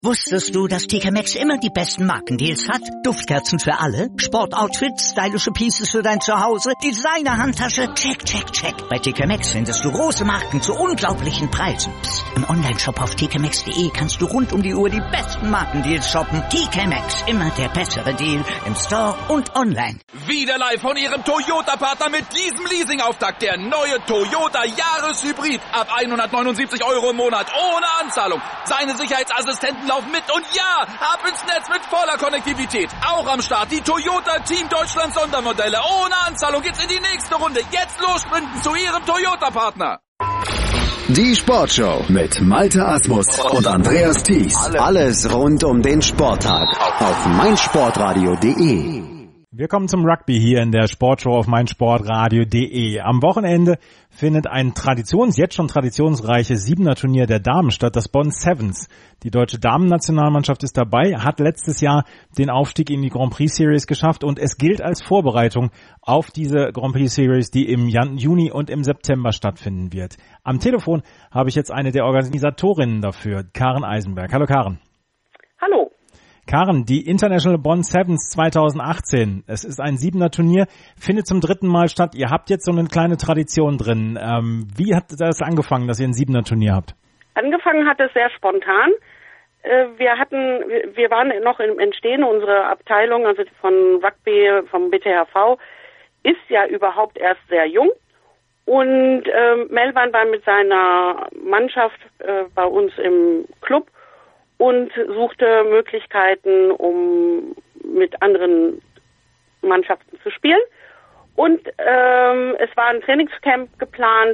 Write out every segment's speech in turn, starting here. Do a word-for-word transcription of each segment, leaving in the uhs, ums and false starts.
Wusstest du, dass T K Maxx immer die besten Markendeals hat? Duftkerzen für alle, Sportoutfits, stylische Pieces für dein Zuhause, Designer-Handtasche, check, check, check. Bei T K Maxx findest du große Marken zu unglaublichen Preisen. Psst. Im Onlineshop auf t k maxx punkt d e kannst du rund um die Uhr die besten Markendeals shoppen. T K Maxx, immer der bessere Deal im Store und online. Wieder live von Ihrem Toyota-Partner mit diesem Leasing-Auftakt. Der neue Toyota Jahreshybrid. Ab hundertneunundsiebzig Euro im Monat ohne Anzahlung. Seine Sicherheitsassistenten laufen mit und ja, ab ins Netz mit voller Konnektivität. Auch am Start die Toyota Team Deutschland Sondermodelle. Ohne Anzahlung geht's in die nächste Runde. Jetzt los sprinten zu Ihrem Toyota-Partner. Die Sportshow mit Malte Asmus und Andreas Thies. Alles rund um den Sporttag auf meinsportradio punkt de. Wir kommen zum Rugby hier in der Sportshow auf meinsportradio punkt de. Am Wochenende findet ein Traditions, jetzt schon traditionsreiches Siebener-Turnier der Damen statt, das Bonn Sevens. Die deutsche Damen-Nationalmannschaft ist dabei, hat letztes Jahr den Aufstieg in die Grand Prix Series geschafft und es gilt als Vorbereitung auf diese Grand Prix Series, die im Juni und im September stattfinden wird. Am Telefon habe ich jetzt eine der Organisatorinnen dafür, Karen Eisenberg. Hallo Karen. Hallo. Karen, die International Bonn Sevens zweitausendachtzehn, es ist ein Siebener Turnier, findet zum dritten Mal statt. Ihr habt jetzt so eine kleine Tradition drin. Ähm, wie hat das angefangen, dass ihr ein Siebener Turnier habt? Angefangen hat es sehr spontan. Wir hatten, wir waren noch im Entstehen, unsere Abteilung, also von Rugby, vom B T H V, ist ja überhaupt erst sehr jung. Und äh, Melvan war mit seiner Mannschaft äh, bei uns im Club und suchte Möglichkeiten, um mit anderen Mannschaften zu spielen. Und ähm, es war ein Trainingscamp geplant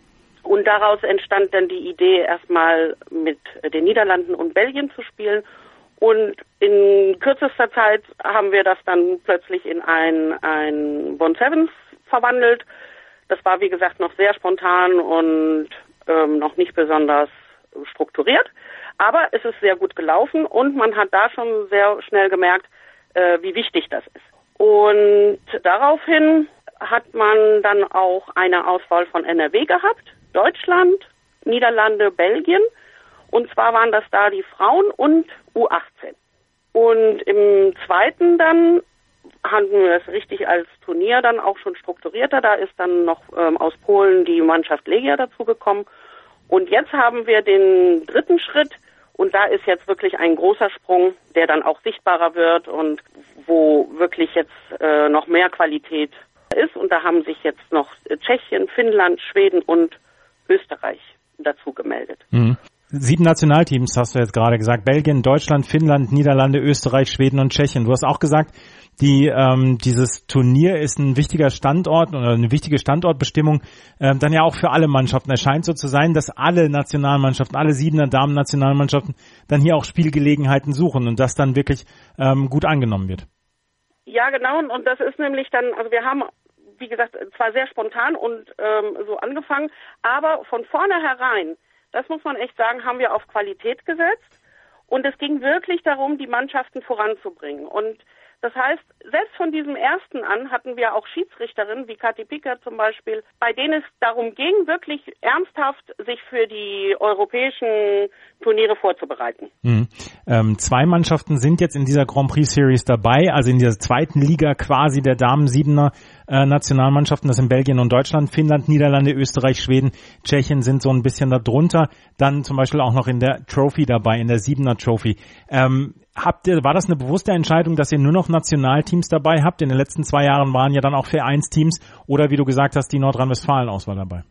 und daraus entstand dann die Idee, erstmal mit den Niederlanden und Belgien zu spielen. Und in kürzester Zeit haben wir das dann plötzlich in ein, ein Bonn Sevens verwandelt. Das war, wie gesagt, noch sehr spontan und ähm, noch nicht besonders strukturiert. Aber es ist sehr gut gelaufen und man hat da schon sehr schnell gemerkt, äh, wie wichtig das ist. Und daraufhin hat man dann auch eine Auswahl von N R W gehabt, Deutschland, Niederlande, Belgien. Und zwar waren das da die Frauen und U achtzehn. Und im zweiten dann hatten wir es richtig als Turnier dann auch schon strukturierter. Da ist dann noch ähm, aus Polen die Mannschaft Legia dazugekommen. Und jetzt haben wir den dritten Schritt. Und da ist jetzt wirklich ein großer Sprung, der dann auch sichtbarer wird und wo wirklich jetzt äh, noch mehr Qualität ist. Und da haben sich jetzt noch Tschechien, Finnland, Schweden und Österreich dazu gemeldet. Mhm. Sieben Nationalteams hast du jetzt gerade gesagt. Belgien, Deutschland, Finnland, Niederlande, Österreich, Schweden und Tschechien. Du hast auch gesagt, die ähm, dieses Turnier ist ein wichtiger Standort oder eine wichtige Standortbestimmung, ähm, dann ja auch für alle Mannschaften. Es scheint so zu sein, dass alle Nationalmannschaften, alle Siebener Damen-Nationalmannschaften dann hier auch Spielgelegenheiten suchen und das dann wirklich ähm, gut angenommen wird. Ja, genau. Und das ist nämlich dann, also wir haben, wie gesagt, zwar sehr spontan und ähm, so angefangen, aber von vornherein, das muss man echt sagen, haben wir auf Qualität gesetzt. Und es ging wirklich darum, die Mannschaften voranzubringen. Und das heißt, selbst von diesem ersten an hatten wir auch Schiedsrichterinnen, wie Kathi Picker zum Beispiel, bei denen es darum ging, wirklich ernsthaft sich für die europäischen Turniere vorzubereiten. Mhm. Ähm, zwei Mannschaften sind jetzt in dieser Grand Prix Series dabei, also in dieser zweiten Liga quasi der Damen-Siebener äh, Nationalmannschaften. Das sind Belgien und Deutschland, Finnland, Niederlande, Österreich, Schweden, Tschechien sind so ein bisschen da drunter. Dann zum Beispiel auch noch in der Trophy dabei, in der Siebener Trophy. Ähm, Habt ihr, war das eine bewusste Entscheidung, dass ihr nur noch Nationalteams dabei habt? In den letzten zwei Jahren waren ja dann auch Vereinsteams oder wie du gesagt hast, die Nordrhein-Westfalen-Auswahl dabei.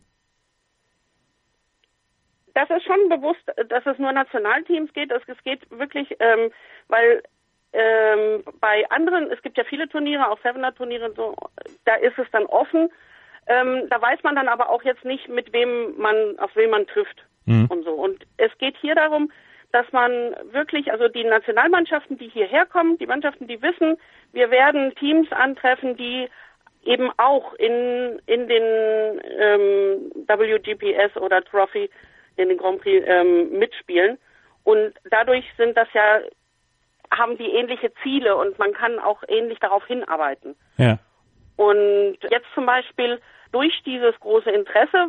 Das ist schon bewusst, dass es nur Nationalteams geht. Es geht wirklich, ähm, weil ähm, bei anderen, es gibt ja viele Turniere, auch Sevener-Turniere und so, da ist es dann offen. Ähm, da weiß man dann aber auch jetzt nicht, mit wem man, auf wen man trifft mhm. und so. Und es geht hier darum, dass man wirklich, also die Nationalmannschaften, die hierher kommen, die Mannschaften, die wissen, wir werden Teams antreffen, die eben auch in in den ähm, W G P S oder Trophy, in den Grand Prix ähm, mitspielen. Und dadurch sind das ja, haben die ähnliche Ziele und man kann auch ähnlich darauf hinarbeiten. Ja. Und jetzt zum Beispiel durch dieses große Interesse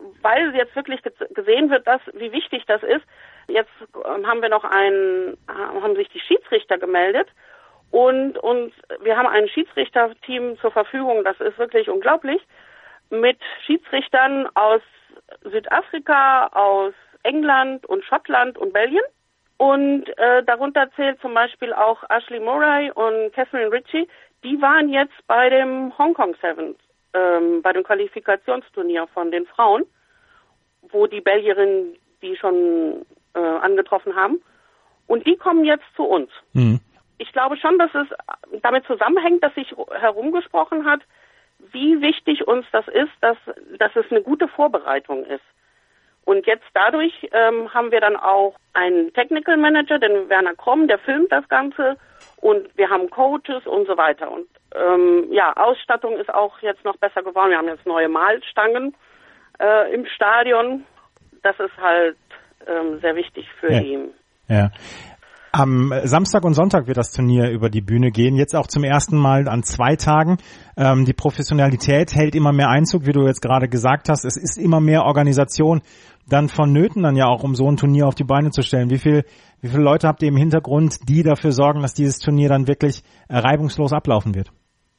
weil jetzt wirklich gesehen wird, dass, wie wichtig das ist, jetzt haben wir noch einen, haben sich die Schiedsrichter gemeldet und, und wir haben ein Schiedsrichterteam zur Verfügung, das ist wirklich unglaublich, mit Schiedsrichtern aus Südafrika, aus England und Schottland und Belgien. Und äh, darunter zählt zum Beispiel auch Ashley Murray und Catherine Ritchie. Die waren jetzt bei dem Hong Kong Sevens, ähm, bei dem Qualifikationsturnier von den Frauen, wo die Belgierinnen die schon äh, angetroffen haben. Und die kommen jetzt zu uns. Mhm. Ich glaube schon, dass es damit zusammenhängt, dass sich herumgesprochen hat, wie wichtig uns das ist, dass, dass es eine gute Vorbereitung ist. Und jetzt dadurch ähm, haben wir dann auch einen Technical Manager, den Werner Kromm, der filmt das Ganze und wir haben Coaches und so weiter. Und ähm, ja, Ausstattung ist auch jetzt noch besser geworden. Wir haben jetzt neue Mahlstangen äh, im Stadion. Das ist halt ähm, sehr wichtig für ja. die. Ja. Am Samstag und Sonntag wird das Turnier über die Bühne gehen. Jetzt auch zum ersten Mal an zwei Tagen. Ähm, die Professionalität hält immer mehr Einzug, wie du jetzt gerade gesagt hast. Es ist immer mehr Organisation dann vonnöten, dann ja auch, um so ein Turnier auf die Beine zu stellen. Wie viel, wie viele Leute habt ihr im Hintergrund, die dafür sorgen, dass dieses Turnier dann wirklich äh, reibungslos ablaufen wird?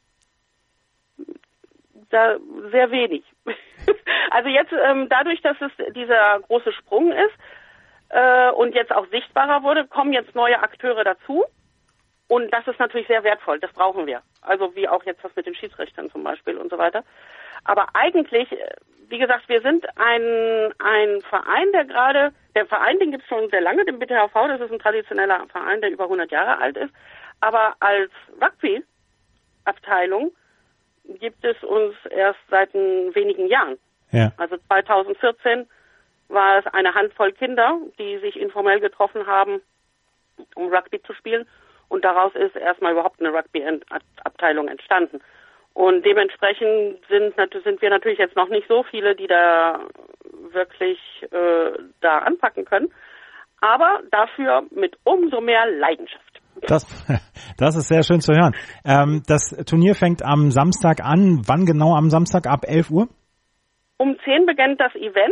Da sehr wenig. Also jetzt ähm, dadurch, dass es dieser große Sprung ist, und jetzt auch sichtbarer wurde, kommen jetzt neue Akteure dazu. Und das ist natürlich sehr wertvoll. Das brauchen wir. Also wie auch jetzt was mit den Schiedsrichtern zum Beispiel und so weiter. Aber eigentlich, wie gesagt, wir sind ein, ein Verein, der gerade, der Verein, den gibt es schon sehr lange, den B T H V, das ist ein traditioneller Verein, der über hundert Jahre alt ist. Aber als Rugby-Abteilung gibt es uns erst seit wenigen Jahren. Ja. Also zweitausendvierzehn war es eine Handvoll Kinder, die sich informell getroffen haben, um Rugby zu spielen. Und daraus ist erstmal überhaupt eine Rugby-Abteilung entstanden. Und dementsprechend sind, sind wir natürlich jetzt noch nicht so viele, die da wirklich äh, da anpacken können. Aber dafür mit umso mehr Leidenschaft. Das, das ist sehr schön zu hören. Ähm, das Turnier fängt am Samstag an. Wann genau am Samstag? Ab elf Uhr? Um zehn beginnt das Event.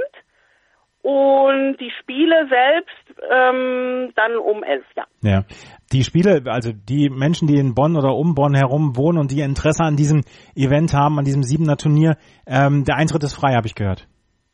Und die Spiele selbst ähm, dann um elf, ja. Ja, die Spiele, also die Menschen, die in Bonn oder um Bonn herum wohnen und die Interesse an diesem Event haben, an diesem Siebener Turnier, ähm, der Eintritt ist frei, habe ich gehört.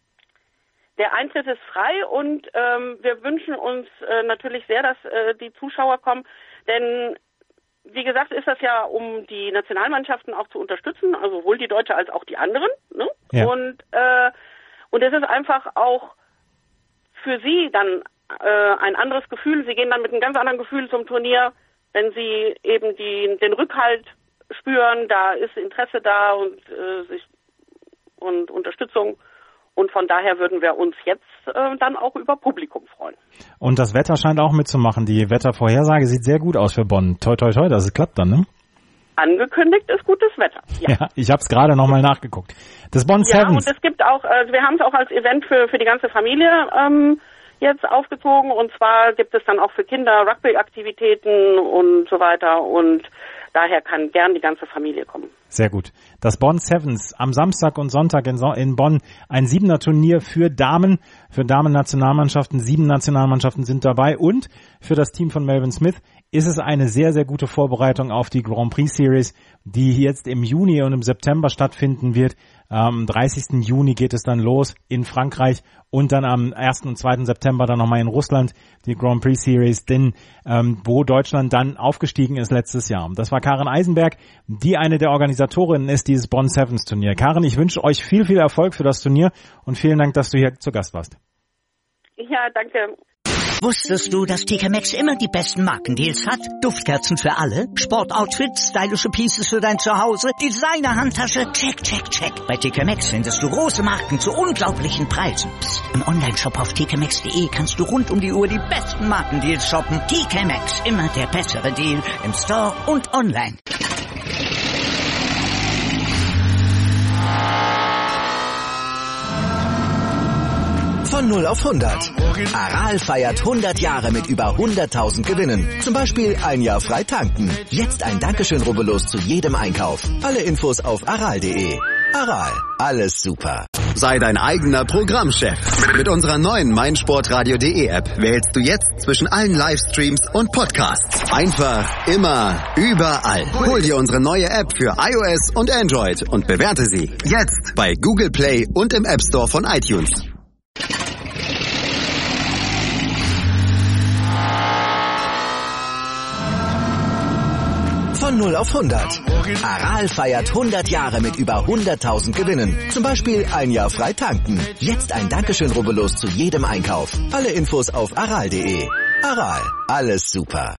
Der Eintritt ist frei und ähm, wir wünschen uns äh, natürlich sehr, dass äh, die Zuschauer kommen, denn wie gesagt ist das ja, um die Nationalmannschaften auch zu unterstützen, also sowohl die Deutsche als auch die anderen, ne? Ja. Und äh, und es ist einfach auch für sie dann äh, ein anderes Gefühl. Sie gehen dann mit einem ganz anderen Gefühl zum Turnier, wenn sie eben die, den Rückhalt spüren, da ist Interesse da und, äh, sich, und Unterstützung. Und von daher würden wir uns jetzt äh, dann auch über Publikum freuen. Und das Wetter scheint auch mitzumachen. Die Wettervorhersage sieht sehr gut aus für Bonn. Toi, toi, toi, dass es klappt dann, ne? Angekündigt ist gutes Wetter. Ja, ja ich habe es gerade nochmal nachgeguckt. Das Bonn ja, Sevens. Und es gibt auch, äh, wir haben es auch als Event für für die ganze Familie ähm, jetzt aufgezogen. Und zwar gibt es dann auch für Kinder Rugby-Aktivitäten und so weiter. Und daher kann gern die ganze Familie kommen. Sehr gut. Das Bonn Sevens am Samstag und Sonntag in, so- in Bonn. Ein Siebener Turnier für Damen, für Damen-Nationalmannschaften. Sieben Nationalmannschaften sind dabei. Und für das Team von Melvin Smith ist es eine sehr, sehr gute Vorbereitung auf die Grand Prix Series, die jetzt im Juni und im September stattfinden wird. Am dreißigsten Juni geht es dann los in Frankreich und dann am ersten und zweiten September dann nochmal in Russland die Grand Prix Series, denn ähm, wo Deutschland dann aufgestiegen ist letztes Jahr. Das war Karin Eisenberg, die eine der Organisatorinnen ist dieses Bonn Sevens Turnier. Karin, ich wünsche euch viel, viel Erfolg für das Turnier und vielen Dank, dass du hier zu Gast warst. Ja, danke. Wusstest du, dass T K Maxx immer die besten Markendeals hat? Duftkerzen für alle, Sportoutfits, stylische Pieces für dein Zuhause, Designer-Handtasche, check, check, check. Bei T K Maxx findest du große Marken zu unglaublichen Preisen. Psst. Im Onlineshop auf t k maxx punkt de kannst du rund um die Uhr die besten Markendeals shoppen. T K Maxx, immer der bessere Deal im Store und online. Von null auf hundert. Aral feiert hundert Jahre mit über hunderttausend Gewinnen. Zum Beispiel ein Jahr frei tanken. Jetzt ein Dankeschön, rubbellos zu jedem Einkauf. Alle Infos auf aral punkt de. Aral, alles super. Sei dein eigener Programmchef. Mit unserer neuen meinsportradio.de App wählst du jetzt zwischen allen Livestreams und Podcasts. Einfach, immer, überall. Hol dir unsere neue App für iOS und Android und bewerte sie jetzt bei Google Play und im App Store von iTunes. Von null auf hundert. Aral feiert hundert Jahre mit über hunderttausend Gewinnen. Zum Beispiel ein Jahr frei tanken. Jetzt ein Dankeschön, rubbellos zu jedem Einkauf. Alle Infos auf aral punkt de. Aral, alles super.